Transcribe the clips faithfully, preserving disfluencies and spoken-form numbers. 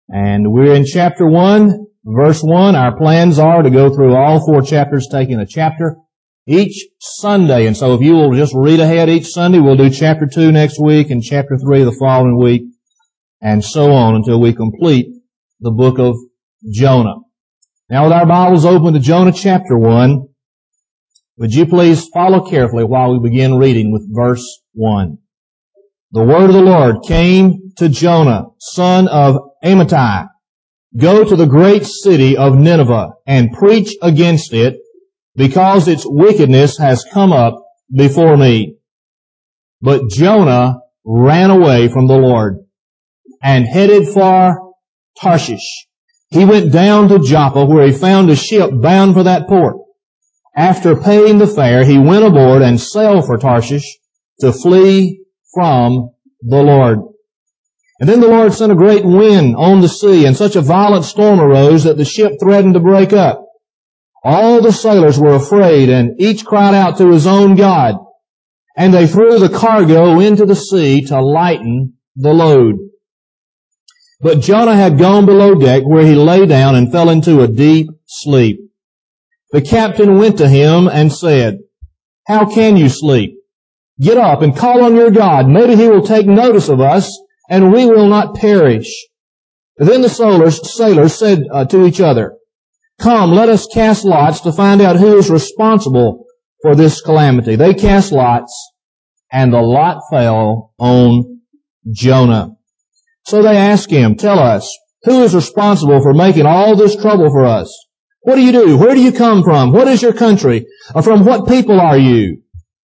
And we're in chapter one, verse one. Our plans are to go through all four chapters, taking a chapter each Sunday. And so if you will just read ahead each Sunday, we'll do chapter two next week and chapter three the following week, and so on until we complete the book of Jonah. Now with our Bibles open to Jonah chapter one, would you please follow carefully while we begin reading with verse one. The word of the Lord came to Jonah, son of Amittai. Go to the great city of Nineveh and preach against it, because its wickedness has come up before me. But Jonah ran away from the Lord and headed for Tarshish. He went down to Joppa, where he found a ship bound for that port. After paying the fare, he went aboard and sailed for Tarshish to flee from the Lord. And then the Lord sent a great wind on the sea, and such a violent storm arose that the ship threatened to break up. All the sailors were afraid, and each cried out to his own God. And they threw the cargo into the sea to lighten the load. But Jonah had gone below deck, where he lay down and fell into a deep sleep. The captain went to him and said, "How can you sleep? Get up and call on your God. Maybe he will take notice of us, and we will not perish." Then the sailors, sailors said uh, to each other, "Come, let us cast lots to find out who is responsible for this calamity." They cast lots, and the lot fell on Jonah. So they asked him, "Tell us, who is responsible for making all this trouble for us? What do you do? Where do you come from? What is your country? Or from what people are you?"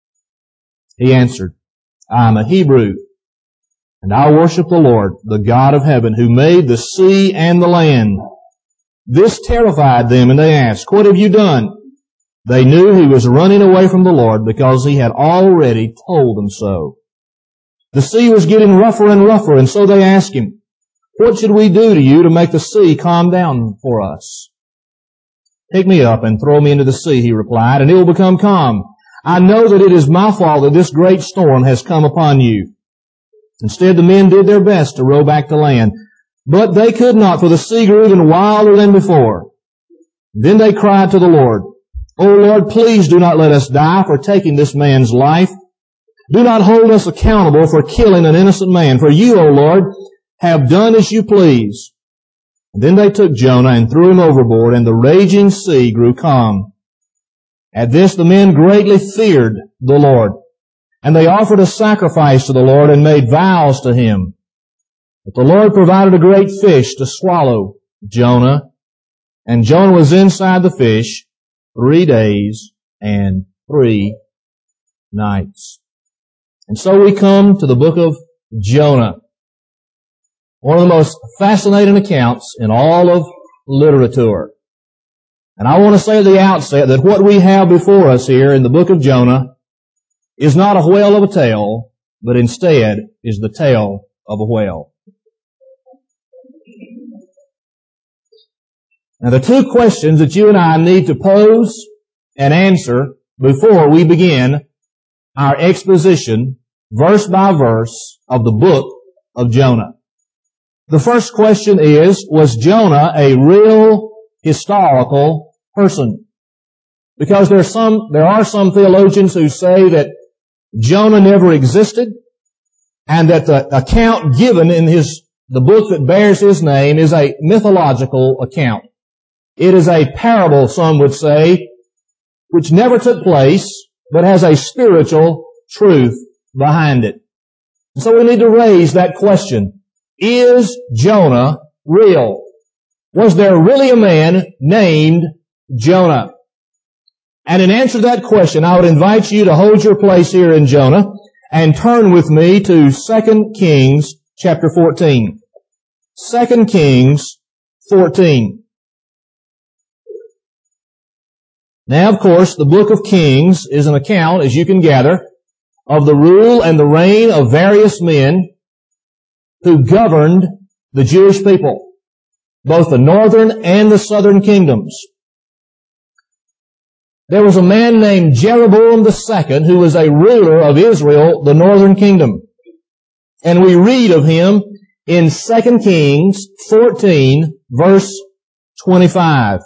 He answered, "I am a Hebrew, and I worship the Lord, the God of heaven, who made the sea and the land." This terrified them, and they asked, "What have you done?" They knew he was running away from the Lord, because he had already told them so. The sea was getting rougher and rougher, and so they asked him, "What should we do to you to make the sea calm down for us?" "Pick me up and throw me into the sea," he replied, "and it will become calm. I know that it is my fault that this great storm has come upon you." Instead, the men did their best to row back to land, but they could not, for the sea grew even wilder than before. Then they cried to the Lord, "O Lord, please do not let us die for taking this man's life. Do not hold us accountable for killing an innocent man, for you, O Lord, have done as you please." Then they took Jonah and threw him overboard, and the raging sea grew calm. At this the men greatly feared the Lord, and they offered a sacrifice to the Lord and made vows to him. But the Lord provided a great fish to swallow Jonah, and Jonah was inside the fish three days and three nights. And so we come to the book of Jonah, one of the most fascinating accounts in all of literature. And I want to say at the outset that what we have before us here in the book of Jonah is not a whale of a tale, but instead is the tale of a whale. Now the two questions that you and I need to pose and answer before we begin our exposition, verse by verse, of the book of Jonah. The first question is, was Jonah a real historical person? Because there are some, there are some theologians who say that Jonah never existed, and that the account given in his, the book that bears his name is a mythological account. It is a parable, some would say, which never took place, but has a spiritual truth behind it. And so we need to raise that question. Is Jonah real? Was there really a man named Jonah? And in answer to that question, I would invite you to hold your place here in Jonah and turn with me to Second Kings chapter fourteen. Second Kings fourteen. Now, of course, the book of Kings is an account, as you can gather, of the rule and the reign of various men who governed the Jewish people, both the northern and the southern kingdoms. There was a man named Jeroboam the Second who was a ruler of Israel, the northern kingdom. And we read of him in Second Kings fourteen, verse twenty-five.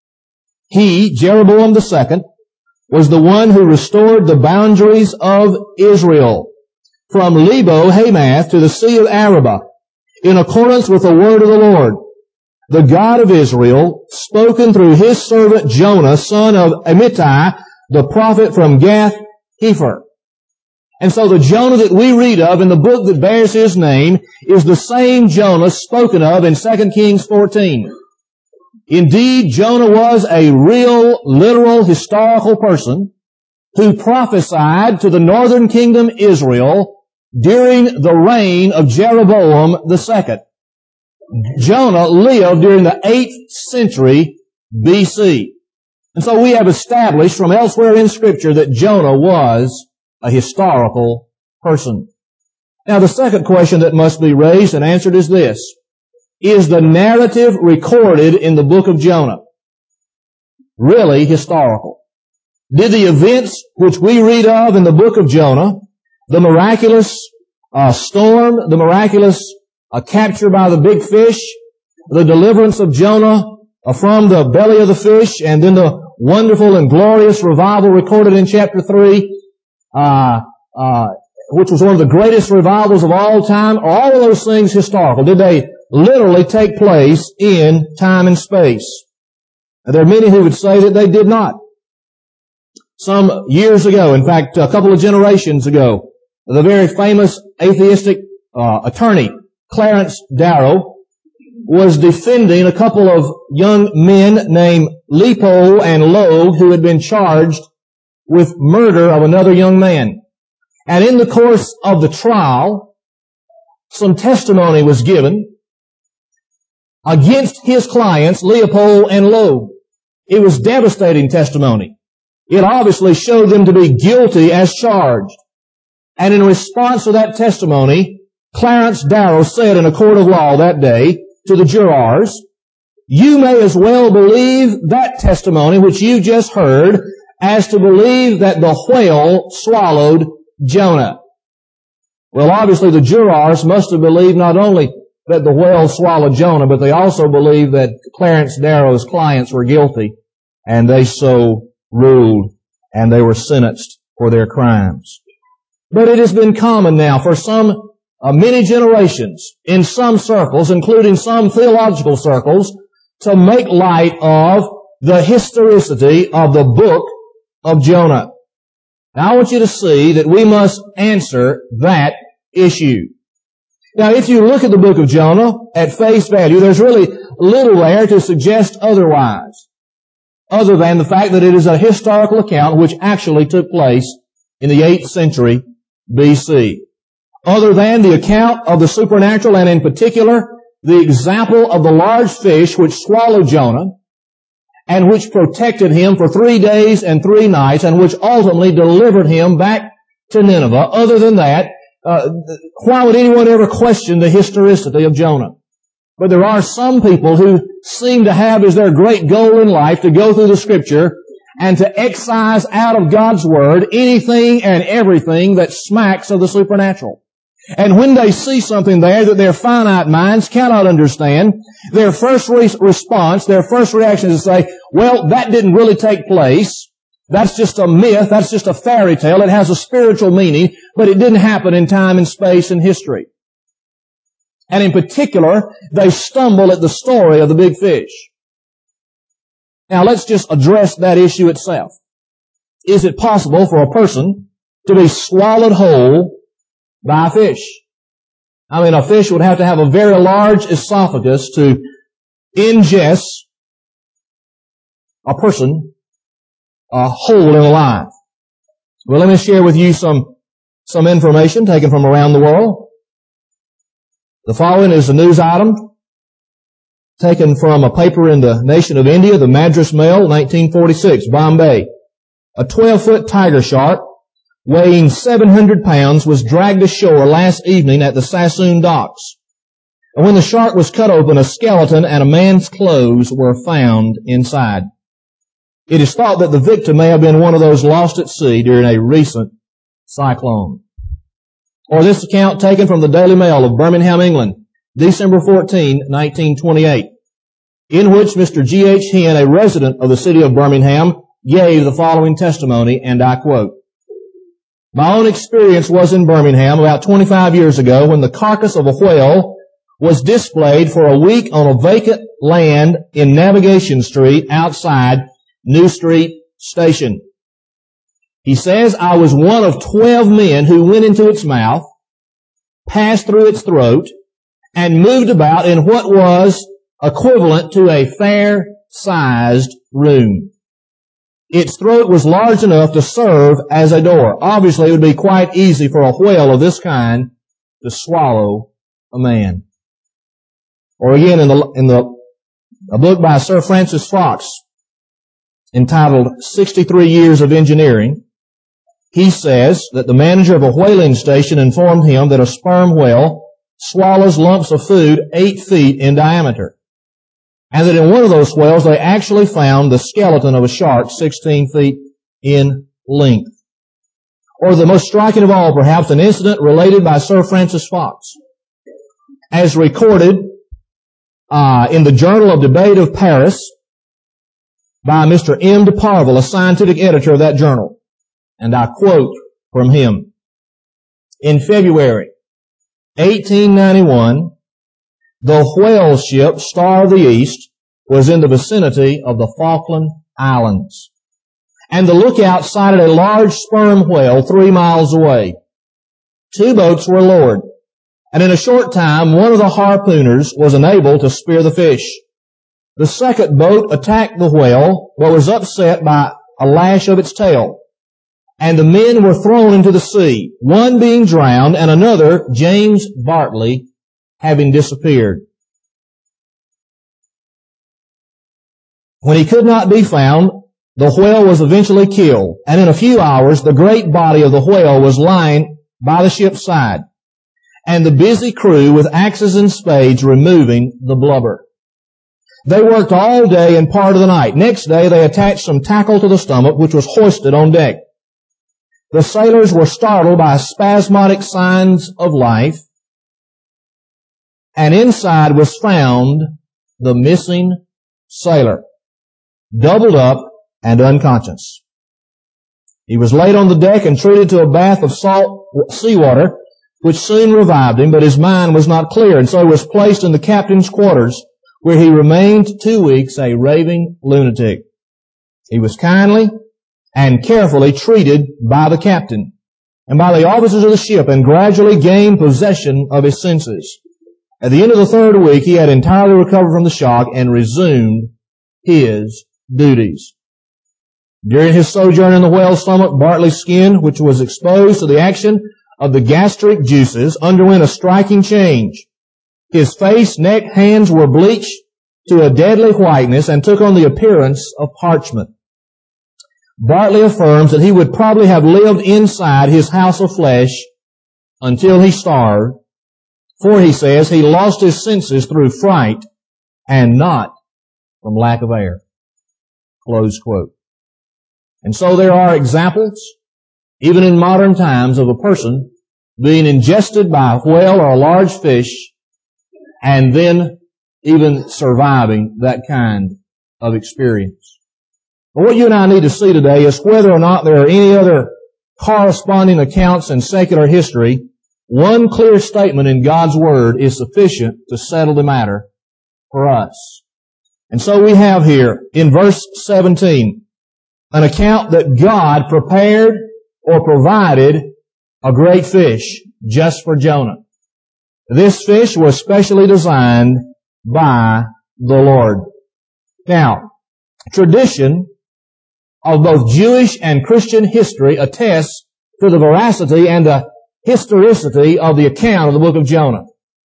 He, Jeroboam the second, was the one who restored the boundaries of Israel from Lebo Hamath to the Sea of Arabah, in accordance with the word of the Lord, the God of Israel, spoken through his servant Jonah, son of Amittai, the prophet from Gath Hepher. And so the Jonah that we read of in the book that bears his name is the same Jonah spoken of in Second Kings fourteen. Indeed, Jonah was a real, literal, historical person who prophesied to the northern kingdom Israel during the reign of Jeroboam the second. Jonah lived during the eighth century B C. And so we have established from elsewhere in Scripture that Jonah was a historical person. Now the second question that must be raised and answered is this: is the narrative recorded in the book of Jonah really historical? Did the events which we read of in the book of Jonah, the miraculous uh, storm, the miraculous uh, capture by the big fish, the deliverance of Jonah uh, from the belly of the fish, and then the wonderful and glorious revival recorded in chapter three, uh, uh, which was one of the greatest revivals of all time, are all of those things historical? Did they literally take place in time and space? And there are many who would say that they did not. Some years ago, in fact, a couple of generations ago, the very famous atheistic uh, attorney, Clarence Darrow, was defending a couple of young men named Leopold and Loeb who had been charged with murder of another young man. And in the course of the trial, some testimony was given against his clients, Leopold and Loeb. It was devastating testimony. It obviously showed them to be guilty as charged. And in response to that testimony, Clarence Darrow said in a court of law that day to the jurors, "You may as well believe that testimony which you just heard as to believe that the whale swallowed Jonah." Well, obviously the jurors must have believed not only that the whale swallowed Jonah, but they also believed that Clarence Darrow's clients were guilty, and they so ruled, and they were sentenced for their crimes. But it has been common now for some uh, many generations in some circles, including some theological circles, to make light of the historicity of the book of Jonah. Now I want you to see that we must answer that issue. Now if you look at the book of Jonah at face value, there's really little there to suggest otherwise, other than the fact that it is a historical account which actually took place in the eighth century B C. Other than the account of the supernatural, and in particular, the example of the large fish which swallowed Jonah, and which protected him for three days and three nights, and which ultimately delivered him back to Nineveh. Other than that, uh, why would anyone ever question the historicity of Jonah? But there are some people who seem to have as their great goal in life to go through the Scripture and to excise out of God's Word anything and everything that smacks of the supernatural. And when they see something there that their finite minds cannot understand, their first re- response, their first reaction is to say, well, that didn't really take place. That's just a myth. That's just a fairy tale. It has a spiritual meaning, but it didn't happen in time and space and history. And in particular, they stumble at the story of the big fish. Now let's just address that issue itself. Is it possible for a person to be swallowed whole by a fish? I mean, a fish would have to have a very large esophagus to ingest a person uh, whole and alive. Well, let me share with you some, some information taken from around the world. The following is a news item taken from a paper in the nation of India, the Madras Mail, nineteen forty-six, Bombay. A twelve-foot tiger shark weighing seven hundred pounds was dragged ashore last evening at the Sassoon docks. And when the shark was cut open, a skeleton and a man's clothes were found inside. It is thought that the victim may have been one of those lost at sea during a recent cyclone. Or this account taken from the Daily Mail of Birmingham, England. December fourteenth, nineteen twenty-eight, in which Mister G H Henn, a resident of the city of Birmingham, gave the following testimony, and I quote, "My own experience was in Birmingham about twenty-five years ago when the carcass of a whale was displayed for a week on a vacant land in Navigation Street outside New Street Station. He says, I was one of twelve men who went into its mouth, passed through its throat, and moved about in what was equivalent to a fair-sized room. Its throat was large enough to serve as a door. Obviously, it would be quite easy for a whale of this kind to swallow a man." Or again, in the, in the, a book by Sir Francis Fox entitled sixty-three Years of Engineering, he says that the manager of a whaling station informed him that a sperm whale swallows lumps of food eight feet in diameter, and that in one of those whales they actually found the skeleton of a shark sixteen feet in length. Or the most striking of all, perhaps, an incident related by Sir Francis Fox, as recorded uh, in the Journal of Debate of Paris by Mister M. de Parville, a scientific editor of that journal. And I quote from him, "In February eighteen ninety-one, the whale ship Star of the East was in the vicinity of the Falkland Islands, and the lookout sighted a large sperm whale three miles away. Two boats were lowered, and in a short time one of the harpooners was unable to spear the fish. The second boat attacked the whale, but was upset by a lash of its tail, and the men were thrown into the sea, one being drowned and another, James Bartley, having disappeared. When he could not be found, the whale was eventually killed, and in a few hours the great body of the whale was lying by the ship's side, and the busy crew with axes and spades removing the blubber. They worked all day and part of the night. Next day they attached some tackle to the stomach, which was hoisted on deck. The sailors were startled by spasmodic signs of life, and inside was found the missing sailor, doubled up and unconscious. He was laid on the deck and treated to a bath of salt seawater, which soon revived him, but his mind was not clear, and so he was placed in the captain's quarters, where he remained two weeks a raving lunatic. He was kindly and carefully treated by the captain and by the officers of the ship, and gradually gained possession of his senses. At the end of the third week, he had entirely recovered from the shock and resumed his duties. During his sojourn in the whale's stomach, Bartley's skin, which was exposed to the action of the gastric juices, underwent a striking change. His face, neck, hands were bleached to a deadly whiteness and took on the appearance of parchment. Bartley affirms that he would probably have lived inside his house of flesh until he starved, for he says he lost his senses through fright and not from lack of air. Close quote. And so there are examples, even in modern times, of a person being ingested by a whale or a large fish and then even surviving that kind of experience. But what you and I need to see today is whether or not there are any other corresponding accounts in secular history. One clear statement in God's Word is sufficient to settle the matter for us. And so we have here in verse seventeen an account that God prepared or provided a great fish just for Jonah. This fish was specially designed by the Lord. Now, tradition of both Jewish and Christian history attests to the veracity and the historicity of the account of the book of Jonah.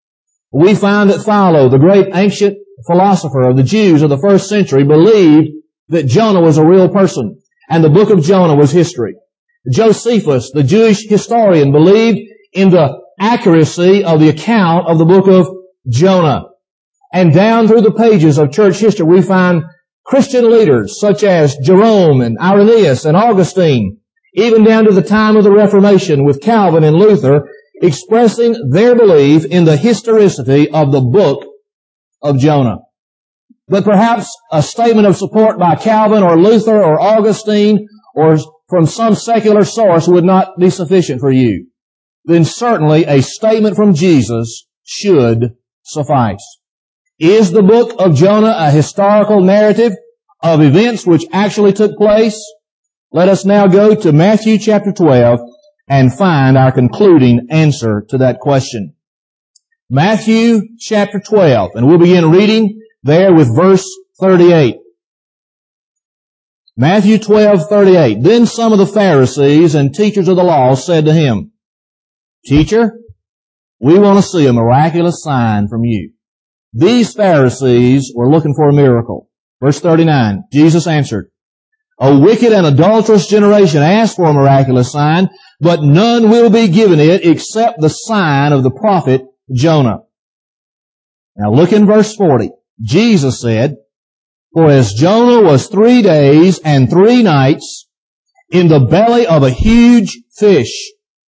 We find that Philo, the great ancient philosopher of the Jews of the first century, believed that Jonah was a real person, and the book of Jonah was history. Josephus, the Jewish historian, believed in the accuracy of the account of the book of Jonah. And down through the pages of church history, we find Christian leaders such as Jerome and Irenaeus and Augustine, even down to the time of the Reformation with Calvin and Luther, expressing their belief in the historicity of the book of Jonah. But perhaps a statement of support by Calvin or Luther or Augustine or from some secular source would not be sufficient for you. Then certainly a statement from Jesus should suffice. Is the book of Jonah a historical narrative of events which actually took place? Let us now go to Matthew chapter twelve and find our concluding answer to that question. Matthew chapter twelve, and we'll begin reading there with verse thirty-eight. Matthew twelve thirty-eight. Then some of the Pharisees and teachers of the law said to him, Teacher, we want to see a miraculous sign from you. These Pharisees were looking for a miracle. Verse thirty-nine, Jesus answered, A wicked and adulterous generation asks for a miraculous sign, but none will be given it except the sign of the prophet Jonah. Now look in verse forty. Jesus said, For as Jonah was three days and three nights in the belly of a huge fish,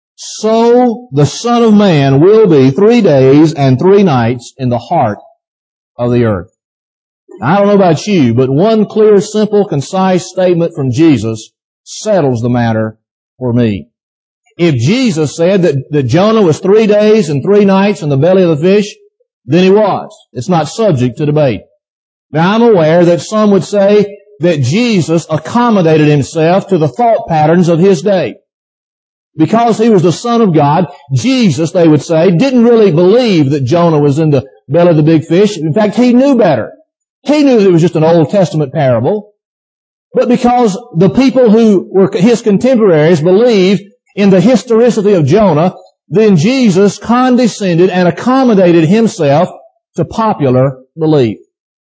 so the Son of Man will be three days and three nights in the heart of the earth. Now, I don't know about you, but one clear, simple, concise statement from Jesus settles the matter for me. If Jesus said that, that Jonah was three days and three nights in the belly of the fish, then he was. It's not subject to debate. Now, I'm aware that some would say that Jesus accommodated himself to the thought patterns of his day. Because he was the Son of God, Jesus, they would say, didn't really believe that Jonah was in the belly of the big fish. In fact, he knew better. He knew it was just an Old Testament parable. But because the people who were his contemporaries believed in the historicity of Jonah, then Jesus condescended and accommodated himself to popular belief.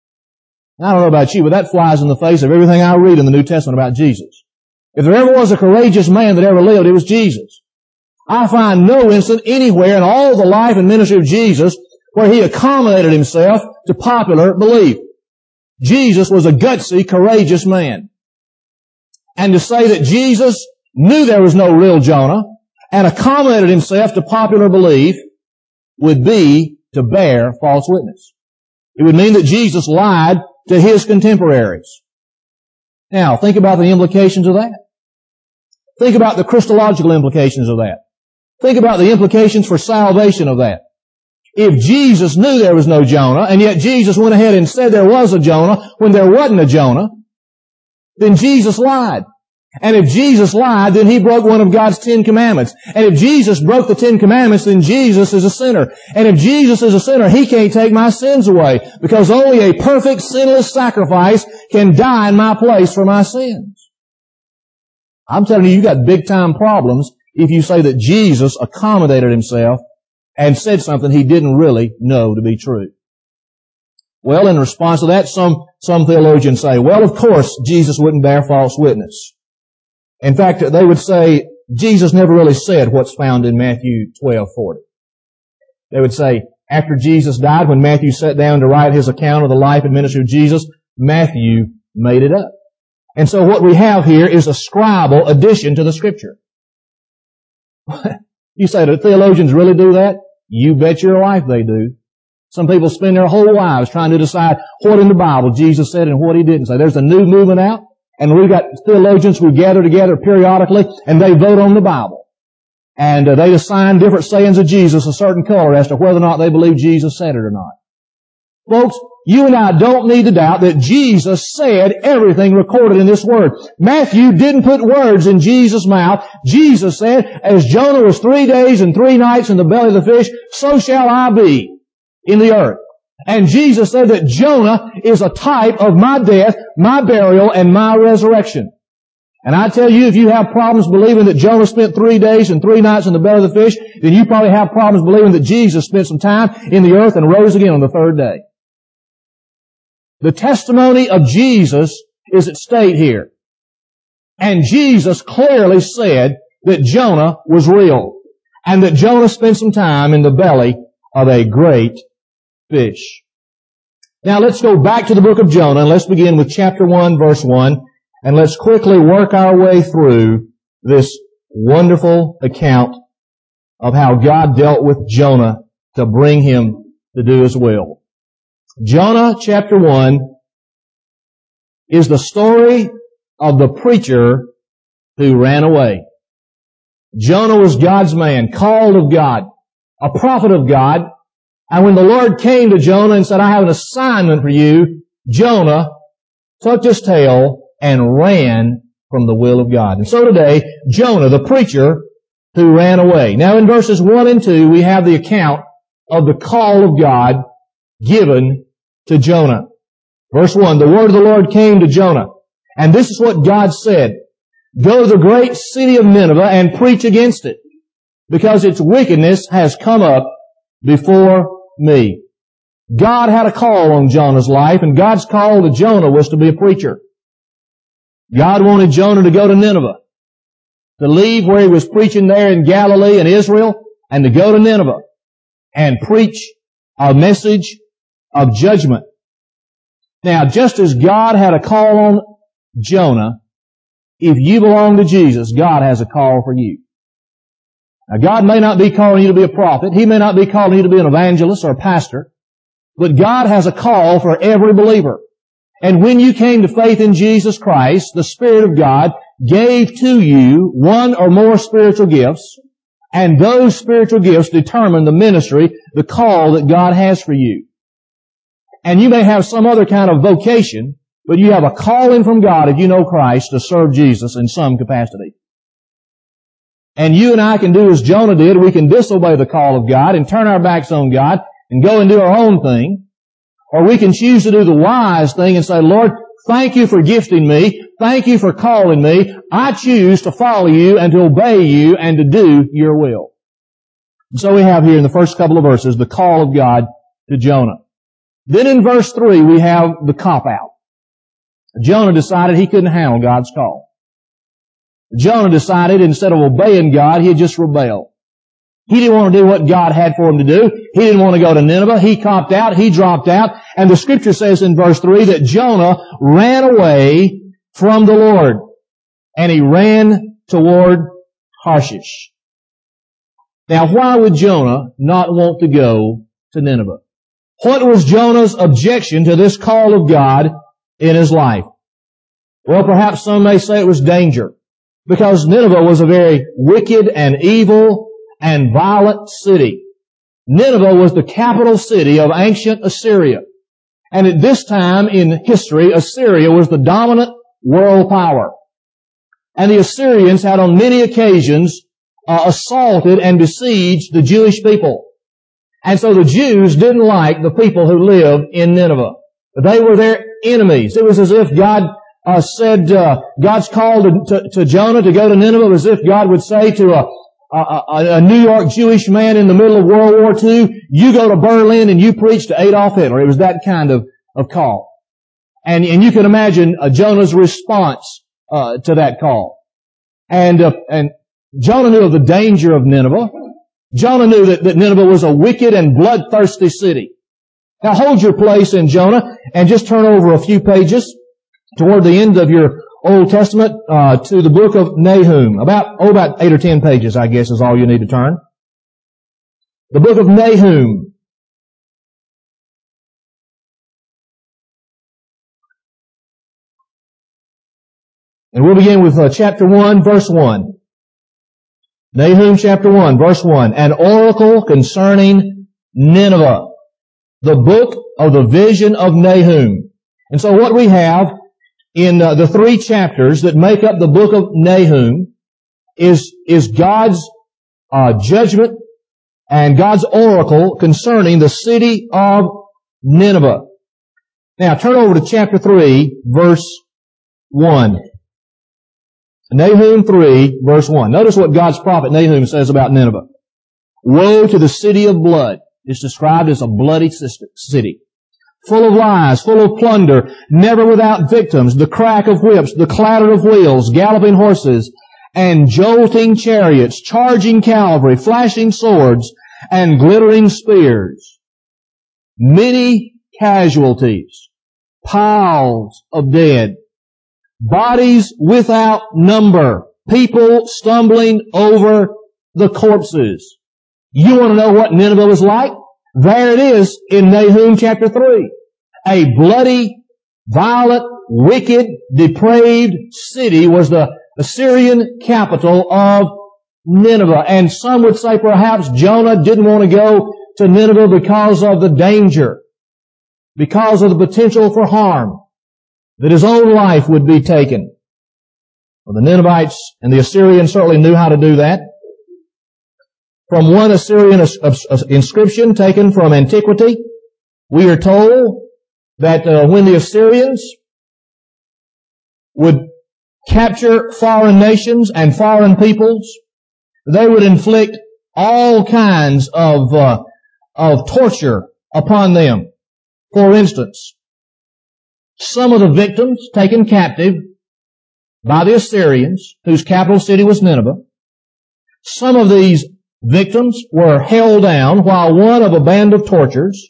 I don't know about you, but that flies in the face of everything I read in the New Testament about Jesus. If there ever was a courageous man that ever lived, it was Jesus. I find no instance anywhere in all the life and ministry of Jesus where he accommodated himself to popular belief. Jesus was a gutsy, courageous man. And to say that Jesus knew there was no real Jonah and accommodated himself to popular belief would be to bear false witness. It would mean that Jesus lied to his contemporaries. Now, think about the implications of that. Think about the Christological implications of that. Think about the implications for salvation of that. If Jesus knew there was no Jonah, and yet Jesus went ahead and said there was a Jonah when there wasn't a Jonah, then Jesus lied. And if Jesus lied, then he broke one of God's Ten Commandments. And if Jesus broke the Ten Commandments, then Jesus is a sinner. And if Jesus is a sinner, he can't take my sins away, because only a perfect, sinless sacrifice can die in my place for my sins. I'm telling you, you got big time problems if you say that Jesus accommodated himself and said something he didn't really know to be true. Well, in response to that, some, some theologians say, well, of course, Jesus wouldn't bear false witness. In fact, they would say Jesus never really said what's found in Matthew twelve forty. They would say, after Jesus died, when Matthew sat down to write his account of the life and ministry of Jesus, Matthew made it up. And so what we have here is a scribal addition to the Scripture. You say, do theologians really do that? You bet your life they do. Some people spend their whole lives trying to decide what in the Bible Jesus said and what he didn't say. There's a new movement out, and we've got theologians who gather together periodically, and they vote on the Bible. And uh, they assign different sayings of Jesus a certain color as to whether or not they believe Jesus said it or not. Folks, you and I don't need to doubt that Jesus said everything recorded in this Word. Matthew didn't put words in Jesus' mouth. Jesus said, as Jonah was three days and three nights in the belly of the fish, so shall I be in the earth. And Jesus said that Jonah is a type of my death, my burial, and my resurrection. And I tell you, if you have problems believing that Jonah spent three days and three nights in the belly of the fish, then you probably have problems believing that Jesus spent some time in the earth and rose again on the third day. The testimony of Jesus is at stake here. And Jesus clearly said that Jonah was real, and that Jonah spent some time in the belly of a great fish. Now let's go back to the book of Jonah, and let's begin with chapter one, verse one, and let's quickly work our way through this wonderful account of how God dealt with Jonah to bring him to do His will. Jonah chapter one is the story of the preacher who ran away. Jonah was God's man, called of God, a prophet of God. And when the Lord came to Jonah and said, I have an assignment for you, Jonah tucked his tail and ran from the will of God. And so today, Jonah, the preacher who ran away. Now in verses one and two, we have the account of the call of God given to Jonah. Verse one, the word of the Lord came to Jonah. And this is what God said. Go to the great city of Nineveh and preach against it, because its wickedness has come up before me. God had a call on Jonah's life, and God's call to Jonah was to be a preacher. God wanted Jonah to go to Nineveh, to leave where he was preaching there in Galilee and Israel, and to go to Nineveh and preach a message of judgment. Now, just as God had a call on Jonah, if you belong to Jesus, God has a call for you. Now, God may not be calling you to be a prophet. He may not be calling you to be an evangelist or a pastor. But God has a call for every believer. And when you came to faith in Jesus Christ, the Spirit of God gave to you one or more spiritual gifts, and those spiritual gifts determine the ministry, the call that God has for you. And you may have some other kind of vocation, but you have a calling from God, if you know Christ, to serve Jesus in some capacity. And you and I can do as Jonah did. We can disobey the call of God and turn our backs on God and go and do our own thing. Or we can choose to do the wise thing and say, Lord, thank you for gifting me. Thank you for calling me. I choose to follow you and to obey you and to do your will. And so we have here in the first couple of verses the call of God to Jonah. Then in verse three we have the cop-out. Jonah decided he couldn't handle God's call. Jonah decided instead of obeying God, he'd just rebel. He didn't want to do what God had for him to do. He didn't want to go to Nineveh. He copped out. He dropped out. And the scripture says in verse three that Jonah ran away from the Lord. And he ran toward Tarshish. Now, why would Jonah not want to go to Nineveh? What was Jonah's objection to this call of God in his life? Well, perhaps some may say it was danger, because Nineveh was a very wicked and evil and violent city. Nineveh was the capital city of ancient Assyria. And at this time in history, Assyria was the dominant world power. And the Assyrians had on many occasions uh, assaulted and besieged the Jewish people. And so the Jews didn't like the people who lived in Nineveh. They were their enemies. It was as if God uh, said, uh, God's call to, to, to Jonah to go to Nineveh, as if God would say to a A, a, a New York Jewish man in the middle of World War Two, you go to Berlin and you preach to Adolf Hitler. It was that kind of, of call. And, and you can imagine uh, Jonah's response uh, to that call. And, uh, and Jonah knew of the danger of Nineveh. Jonah knew that, that Nineveh was a wicked and bloodthirsty city. Now hold your place in Jonah and just turn over a few pages toward the end of your Old Testament uh, to the book of Nahum. About, oh, about eight or ten pages, I guess, is all you need to turn. The book of Nahum. And we'll begin with uh, chapter one, verse one. Nahum chapter one, verse one. An oracle concerning Nineveh. The book of the vision of Nahum. And so what we have in uh, the three chapters that make up the book of Nahum is, is God's uh, judgment and God's oracle concerning the city of Nineveh. Now turn over to chapter three, verse one. Nahum three, verse one. Notice what God's prophet Nahum says about Nineveh. Woe to the city of blood. It's described as a bloody city. Full of lies, full of plunder, never without victims, the crack of whips, the clatter of wheels, galloping horses, and jolting chariots, charging cavalry, flashing swords, and glittering spears. Many casualties, piles of dead, bodies without number, people stumbling over the corpses. You want to know what Nineveh was like? There it is in Nahum chapter three. A bloody, violent, wicked, depraved city was the Assyrian capital of Nineveh. And some would say perhaps Jonah didn't want to go to Nineveh because of the danger, because of the potential for harm, that his own life would be taken. Well, the Ninevites and the Assyrians certainly knew how to do that. From one Assyrian inscription taken from antiquity, we are told that uh, when the Assyrians would capture foreign nations and foreign peoples, they would inflict all kinds of uh, of torture upon them. For instance, some of the victims taken captive by the Assyrians, whose capital city was Nineveh, some of these victims were held down while one of a band of torturers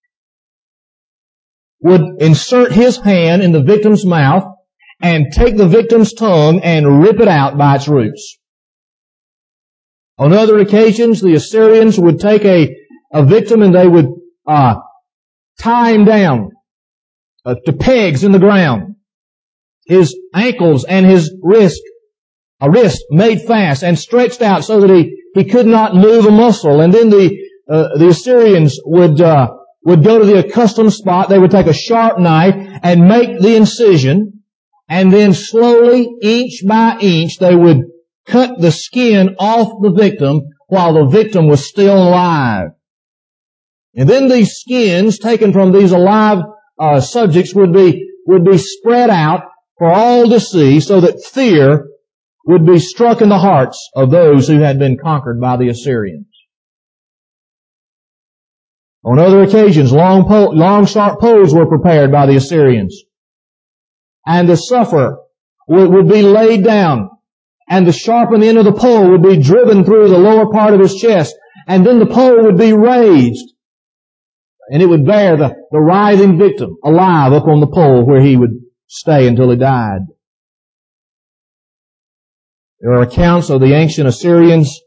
would insert his hand in the victim's mouth and take the victim's tongue and rip it out by its roots. On other occasions, the Assyrians would take a, a victim and they would uh, tie him down uh, to pegs in the ground, his ankles and his wrist, a wrist made fast and stretched out so that he, he could not move a muscle. And then the uh, the Assyrians would uh, would go to the accustomed spot. They would take a sharp knife and make the incision, and then slowly, inch by inch, they would cut the skin off the victim while the victim was still alive. And then these skins taken from these alive uh, subjects would be would be spread out for all to see, so that fear would be struck in the hearts of those who had been conquered by the Assyrians. On other occasions, long, po- long sharp poles were prepared by the Assyrians, and the sufferer would, would be laid down, and the sharpened end of the pole would be driven through the lower part of his chest, and then the pole would be raised, and it would bear the, the writhing victim alive up on the pole where he would stay until he died. There are accounts of the ancient Assyrians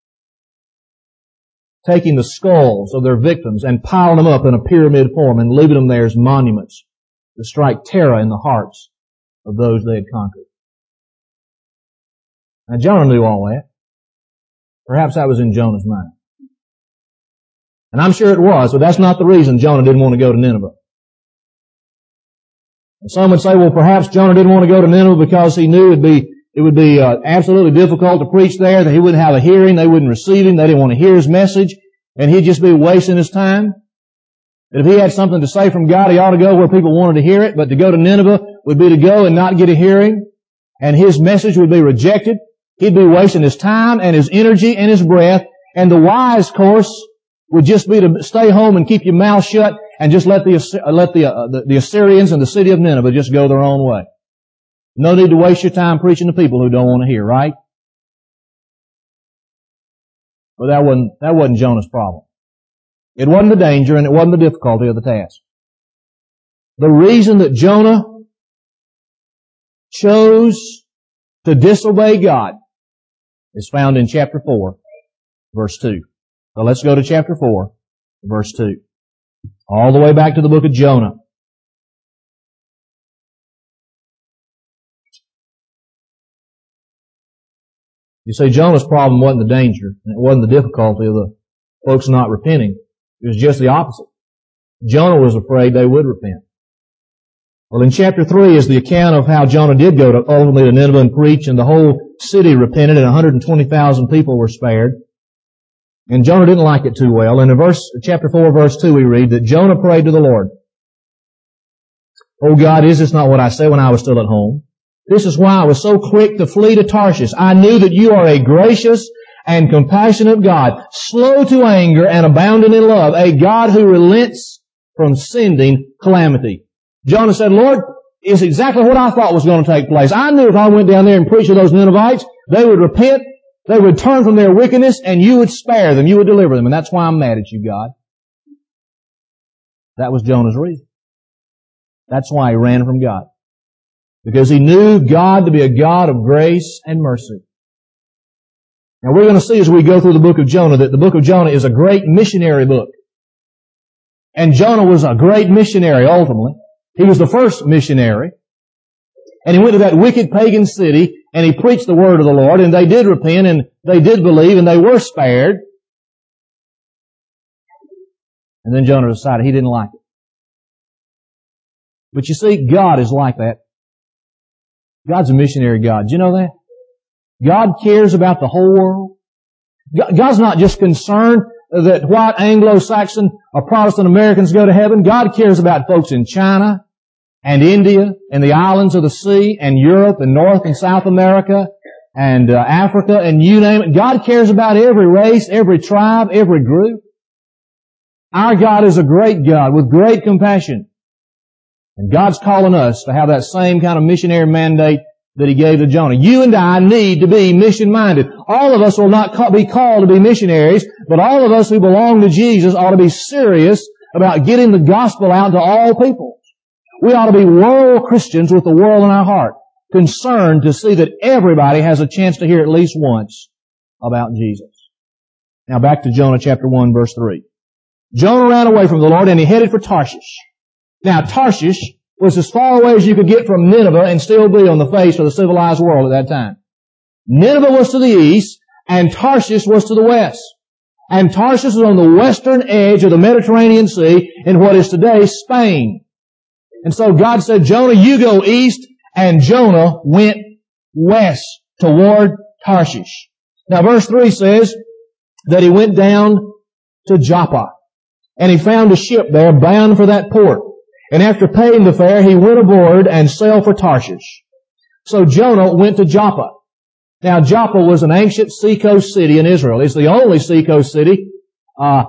taking the skulls of their victims and piling them up in a pyramid form and leaving them there as monuments to strike terror in the hearts of those they had conquered. Now Jonah knew all that. Perhaps that was in Jonah's mind. And I'm sure it was, but that's not the reason Jonah didn't want to go to Nineveh. And some would say, well, perhaps Jonah didn't want to go to Nineveh because he knew it'd be It would be uh, absolutely difficult to preach there, that he wouldn't have a hearing, they wouldn't receive him, they didn't want to hear his message, and he'd just be wasting his time. That if he had something to say from God, he ought to go where people wanted to hear it, but to go to Nineveh would be to go and not get a hearing, and his message would be rejected. He'd be wasting his time and his energy and his breath, and the wise course would just be to stay home and keep your mouth shut and just let the, let the, uh, the, the Assyrians and the city of Nineveh just go their own way. No need to waste your time preaching to people who don't want to hear, right? Well, that wasn't, that wasn't Jonah's problem. It wasn't the danger and it wasn't the difficulty of the task. The reason that Jonah chose to disobey God is found in chapter four, verse two. So let's go to chapter four, verse two. All the way back to the book of Jonah. You see, Jonah's problem wasn't the danger, and it wasn't the difficulty of the folks not repenting. It was just the opposite. Jonah was afraid they would repent. Well, in chapter three is the account of how Jonah did go to ultimately to Nineveh and preach, and the whole city repented, and one hundred twenty thousand people were spared. And Jonah didn't like it too well. And in verse, chapter four, verse two, we read that Jonah prayed to the Lord, "Oh God, is this not what I said when I was still at home? This is why I was so quick to flee to Tarshish. I knew that you are a gracious and compassionate God, slow to anger and abounding in love, a God who relents from sending calamity." Jonah said, "Lord, it's exactly what I thought was going to take place. I knew if I went down there and preached to those Ninevites, they would repent, they would turn from their wickedness, and you would spare them, you would deliver them. And that's why I'm mad at you, God." That was Jonah's reason. That's why he ran from God. Because he knew God to be a God of grace and mercy. Now we're going to see as we go through the book of Jonah that the book of Jonah is a great missionary book. And Jonah was a great missionary ultimately. He was the first missionary. And he went to that wicked pagan city and he preached the word of the Lord, and they did repent and they did believe and they were spared. And then Jonah decided he didn't like it. But you see, God is like that. God's a missionary God. Do you know that? God cares about the whole world. God's not just concerned that white Anglo-Saxon or Protestant Americans go to heaven. God cares about folks in China and India and the islands of the sea and Europe and North and South America and uh, Africa and you name it. God cares about every race, every tribe, every group. Our God is a great God with great compassion. And God's calling us to have that same kind of missionary mandate that He gave to Jonah. You and I need to be mission-minded. All of us will not be called to be missionaries, but all of us who belong to Jesus ought to be serious about getting the gospel out to all people. We ought to be world Christians with the world in our heart, concerned to see that everybody has a chance to hear at least once about Jesus. Now back to Jonah chapter one, verse three. Jonah ran away from the Lord and he headed for Tarshish. Now Tarshish was as far away as you could get from Nineveh and still be on the face of the civilized world at that time. Nineveh was to the east and Tarshish was to the west. And Tarshish was on the western edge of the Mediterranean Sea in what is today Spain. And so God said, Jonah, you go east, and Jonah went west toward Tarshish. Now verse three says that he went down to Joppa, and he found a ship there bound for that port. And after paying the fare, he went aboard and sailed for Tarshish. So Jonah went to Joppa. Now Joppa was an ancient seacoast city in Israel. It's the only seacoast city uh,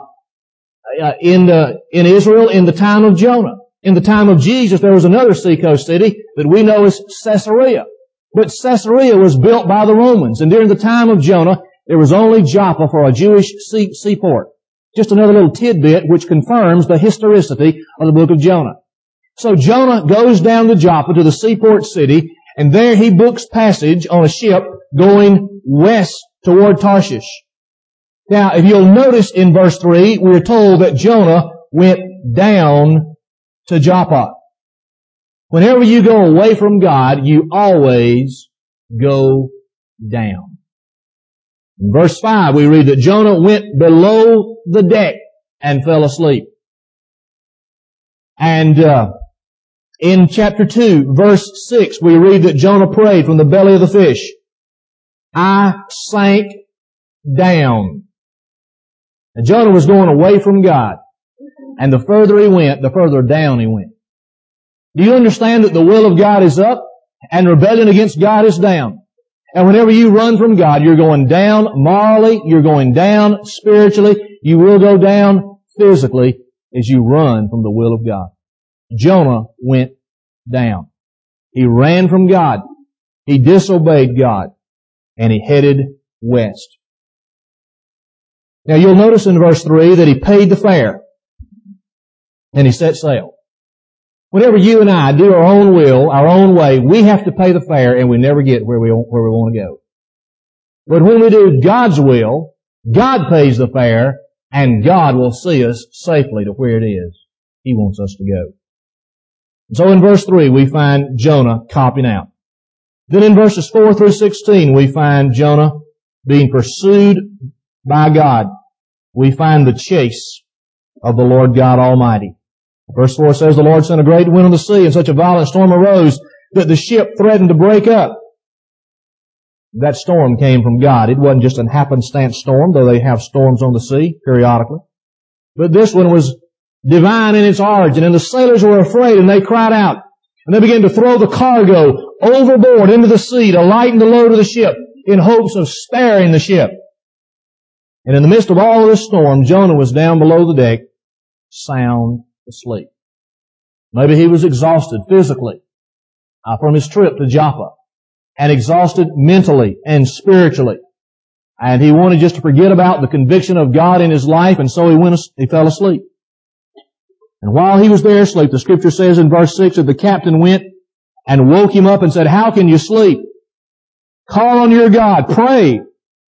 in the, in Israel in the time of Jonah. In the time of Jesus, there was another seacoast city that we know as Caesarea. But Caesarea was built by the Romans. And during the time of Jonah, there was only Joppa for a Jewish sea, seaport. Just another little tidbit which confirms the historicity of the book of Jonah. So Jonah goes down to Joppa, to the seaport city, and there he books passage on a ship going west toward Tarshish. Now, if you'll notice in verse three, we are told that Jonah went down to Joppa. Whenever you go away from God, you always go down. In verse five, we read that Jonah went below the deck and fell asleep. And uh, in chapter two, verse six, we read that Jonah prayed from the belly of the fish, I sank down. And Jonah was going away from God. And the further he went, the further down he went. Do you understand that the will of God is up and rebellion against God is down? And whenever you run from God, you're going down morally, you're going down spiritually, you will go down physically as you run from the will of God. Jonah went down. He ran from God. He disobeyed God. And he headed west. Now you'll notice in verse three that he paid the fare. And he set sail. Whenever you and I do our own will, our own way, we have to pay the fare and we never get where we, where we want to go. But when we do God's will, God pays the fare and God will see us safely to where it is He wants us to go. So in verse three, we find Jonah copping out. Then in verses four through sixteen, we find Jonah being pursued by God. We find the chase of the Lord God Almighty. Verse four says, the Lord sent a great wind on the sea, and such a violent storm arose that the ship threatened to break up. That storm came from God. It wasn't just a happenstance storm, though they have storms on the sea periodically. But this one was divine in its origin, and the sailors were afraid, and they cried out. And they began to throw the cargo overboard into the sea to lighten the load of the ship in hopes of sparing the ship. And in the midst of all of this storm, Jonah was down below the deck, sound asleep. Maybe he was exhausted physically uh, from his trip to Joppa, and exhausted mentally and spiritually. And he wanted just to forget about the conviction of God in his life, and so he went, he fell asleep. And while he was there asleep, the scripture says in verse six that the captain went and woke him up and said, how can you sleep? Call on your God, pray.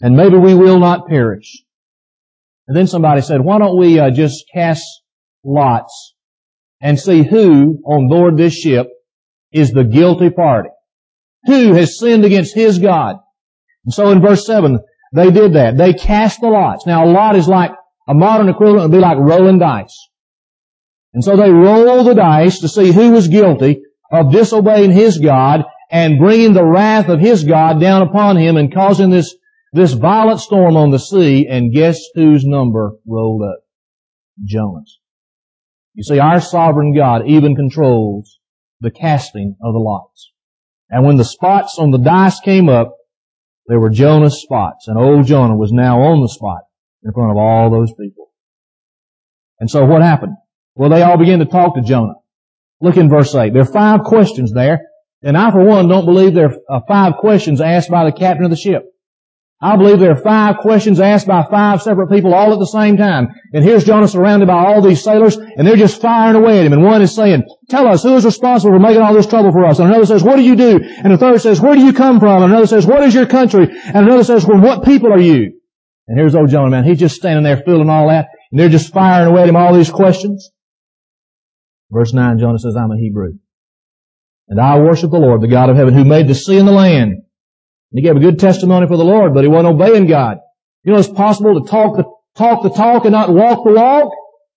and maybe we will not perish. And then somebody said, why don't we uh, just cast lots and see who on board this ship is the guilty party? Who has sinned against his God? And so in verse seven, they did that. They cast the lots. Now a lot is like, a modern equivalent would be like rolling dice. And so they rolled the dice to see who was guilty of disobeying his God and bringing the wrath of his God down upon him and causing this, this violent storm on the sea. And guess whose number rolled up? Jonah's. You see, our sovereign God even controls the casting of the lots. And when the spots on the dice came up, there were Jonah's spots. And old Jonah was now on the spot in front of all those people. And so what happened? Well, they all began to talk to Jonah. Look in verse eight. There are five questions there. And I, for one, don't believe there are five questions asked by the captain of the ship. I believe there are five questions asked by five separate people all at the same time. And here's Jonah surrounded by all these sailors, and they're just firing away at him. And one is saying, tell us, who is responsible for making all this trouble for us? And another says, what do you do? And the third says, where do you come from? And another says, what is your country? And another says, well, what people are you? And here's old Jonah, man. He's just standing there feeling all that, and they're just firing away at him all these questions. Verse nine, Jonah says, I'm a Hebrew. And I worship the Lord, the God of heaven, who made the sea and the land. And he gave a good testimony for the Lord, but he wasn't obeying God. You know, it's possible to talk the, talk the talk and not walk the walk.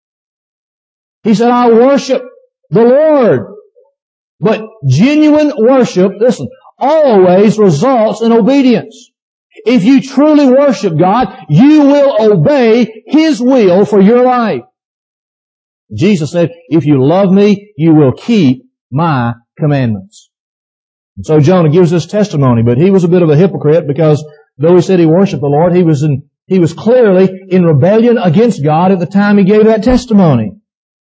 He said, I worship the Lord. But genuine worship, listen, always results in obedience. If you truly worship God, you will obey His will for your life. Jesus said, if you love me, you will keep my commandments. And so Jonah gives this testimony, but he was a bit of a hypocrite because though he said he worshiped the Lord, he was in, he was clearly in rebellion against God at the time he gave that testimony.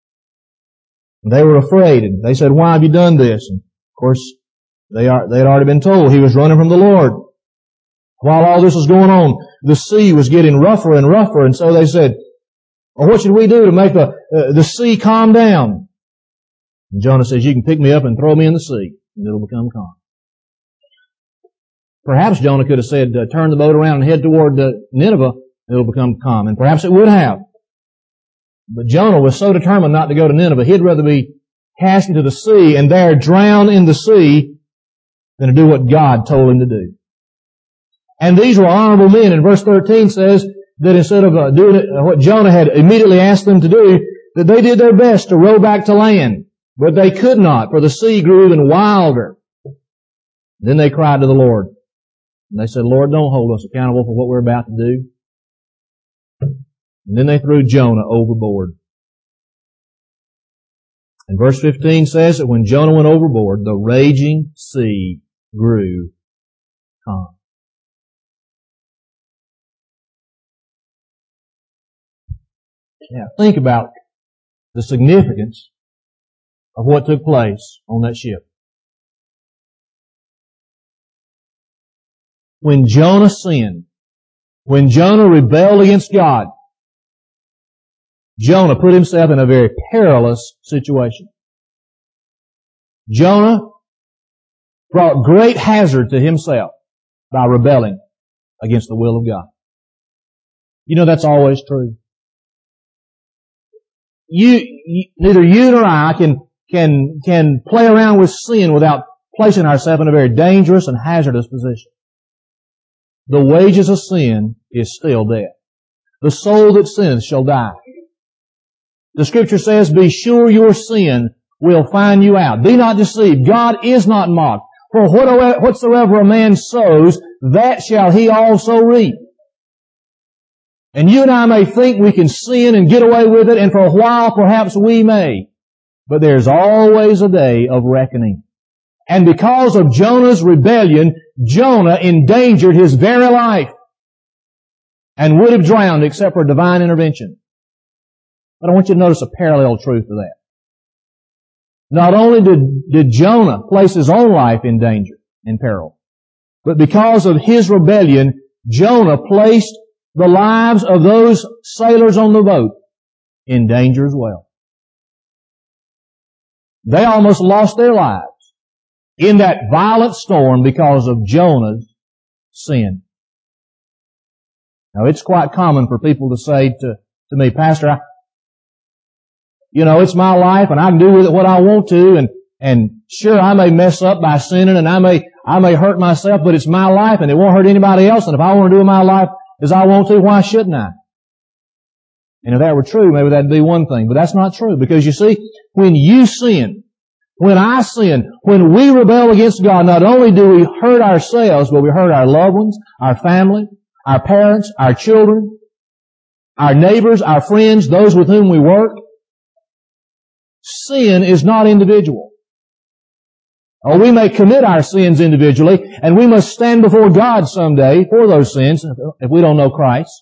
And they were afraid, and they said, why have you done this? And of course, they are, they had already been told he was running from the Lord. While all this was going on, the sea was getting rougher and rougher, and so they said, well, what should we do to make the, uh, the sea calm down? And Jonah says, you can pick me up and throw me in the sea, and it'll become calm. Perhaps Jonah could have said, uh, turn the boat around and head toward uh, Nineveh, it'll become calm. And perhaps it would have. But Jonah was so determined not to go to Nineveh, he'd rather be cast into the sea and there drown in the sea than to do what God told him to do. And these were honorable men. And verse thirteen says that instead of uh, doing it, uh, what Jonah had immediately asked them to do, that they did their best to row back to land. But they could not, for the sea grew even wilder. Then they cried to the Lord. And they said, Lord, don't hold us accountable for what we're about to do. And then they threw Jonah overboard. And verse fifteen says that when Jonah went overboard, the raging sea grew calm. Now, think about the significance of what took place on that ship. When Jonah sinned, when Jonah rebelled against God, Jonah put himself in a very perilous situation. Jonah brought great hazard to himself by rebelling against the will of God. You know, that's always true. You, you neither you nor I can, can, can play around with sin without placing ourselves in a very dangerous and hazardous position. The wages of sin is still death. The soul that sins shall die. The Scripture says, be sure your sin will find you out. Be not deceived. God is not mocked. For whatsoever a man sows, that shall he also reap. And you and I may think we can sin and get away with it, and for a while perhaps we may. But there's always a day of reckoning. And because of Jonah's rebellion, Jonah endangered his very life and would have drowned except for divine intervention. But I want you to notice a parallel truth to that. Not only did, did Jonah place his own life in danger, in peril, but because of his rebellion, Jonah placed the lives of those sailors on the boat in danger as well. They almost lost their lives in that violent storm because of Jonah's sin. Now, it's quite common for people to say to, to me, Pastor, I, you know, it's my life and I can do with it what I want to, and, and sure, I may mess up by sinning and I may, I may hurt myself, but it's my life and it won't hurt anybody else, and if I want to do in my life as I want to, why shouldn't I? And if that were true, maybe that'd be one thing, but that's not true, because you see, when you sin, when I sin, when we rebel against God, not only do we hurt ourselves, but we hurt our loved ones, our family, our parents, our children, our neighbors, our friends, those with whom we work. Sin is not individual. Or we may commit our sins individually, and we must stand before God someday for those sins if we don't know Christ.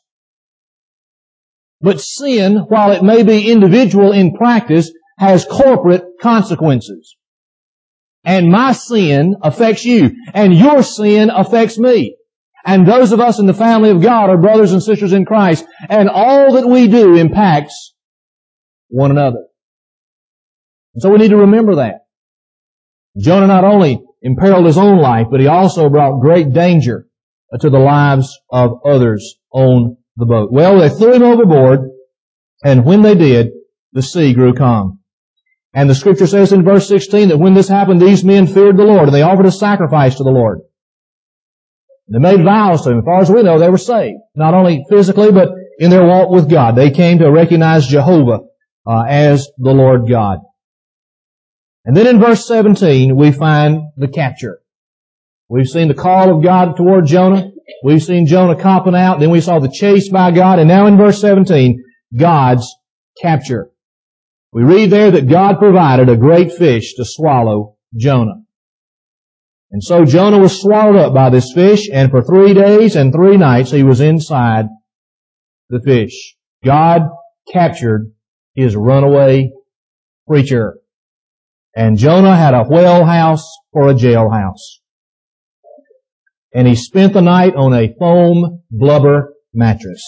But sin, while it may be individual in practice, has corporate consequences. And my sin affects you, and your sin affects me. And those of us in the family of God are brothers and sisters in Christ, and all that we do impacts one another. And so we need to remember that. Jonah not only imperiled his own life, but he also brought great danger to the lives of others on the boat. Well, they threw him overboard, and when they did, the sea grew calm. And the Scripture says in verse sixteen that when this happened, these men feared the Lord, and they offered a sacrifice to the Lord. They made vows to Him. As far as we know, they were saved. Not only physically, but in their walk with God. They came to recognize Jehovah uh, as the Lord God. And then in verse seventeen, we find the capture. We've seen the call of God toward Jonah. We've seen Jonah copping out. Then we saw the chase by God. And now in verse seventeen, God's capture. We read there that God provided a great fish to swallow Jonah. And so Jonah was swallowed up by this fish, and for three days and three nights he was inside the fish. God captured his runaway preacher. And Jonah had a whale house for a jailhouse. And he spent the night on a foam blubber mattress.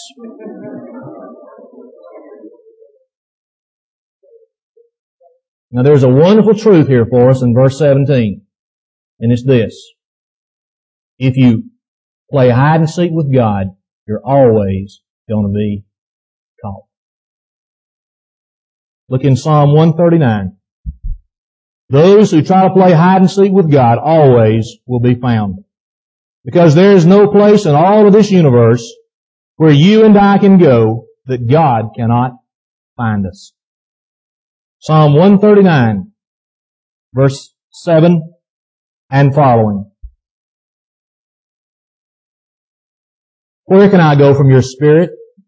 Now there's a wonderful truth here for us in verse seventeen. And it's this. If you play hide and seek with God, you're always going to be caught. Look in Psalm one thirty-nine. Those who try to play hide and seek with God always will be found. Because there is no place in all of this universe where you and I can go that God cannot find us. Psalm one thirty-nine, verse seven and following. Where can I go from your Spirit?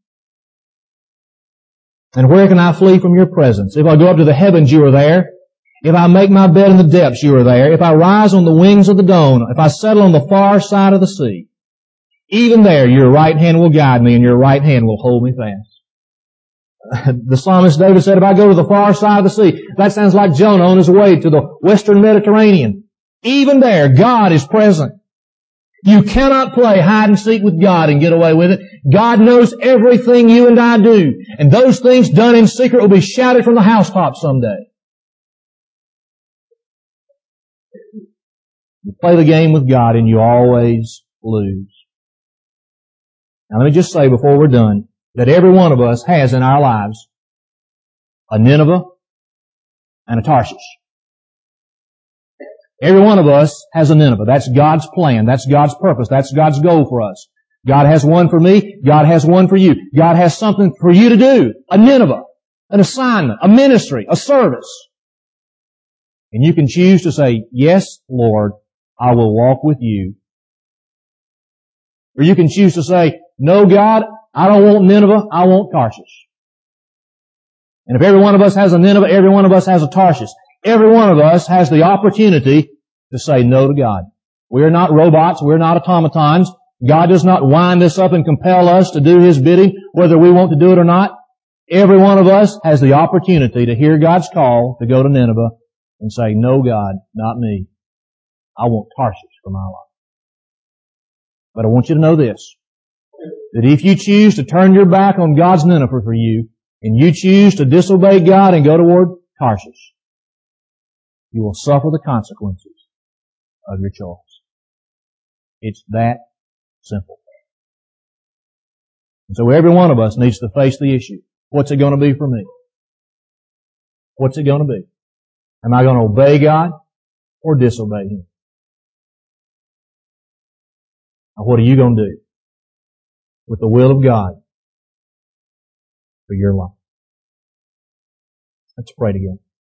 And where can I flee from your presence? If I go up to the heavens, you are there. If I make my bed in the depths, you are there. If I rise on the wings of the dawn, if I settle on the far side of the sea, even there your right hand will guide me and your right hand will hold me fast. The psalmist David said, if I go to the far side of the sea, that sounds like Jonah on his way to the western Mediterranean. Even there, God is present. You cannot play hide and seek with God and get away with it. God knows everything you and I do. And those things done in secret will be shouted from the housetops someday. You play the game with God and you always lose. Now let me just say before we're done that every one of us has in our lives a Nineveh and a Tarshish. Every one of us has a Nineveh. That's God's plan. That's God's purpose. That's God's goal for us. God has one for me. God has one for you. God has something for you to do. A Nineveh, an assignment, a ministry, a service. And you can choose to say, yes, Lord, I will walk with you. Or you can choose to say, no, God, I don't want Nineveh, I want Tarshish. And if every one of us has a Nineveh, every one of us has a Tarshish. Every one of us has the opportunity to say no to God. We are not robots, we're not automatons. God does not wind us up and compel us to do His bidding, whether we want to do it or not. Every one of us has the opportunity to hear God's call to go to Nineveh and say, no, God, not me. I want Tarshish for my life. But I want you to know this, that if you choose to turn your back on God's Nineveh for you, and you choose to disobey God and go toward Tarshish, you will suffer the consequences of your choice. It's that simple. And so every one of us needs to face the issue. What's it going to be for me? What's it going to be? Am I going to obey God or disobey Him? Now, what are you going to do with the will of God for your life? Let's pray together.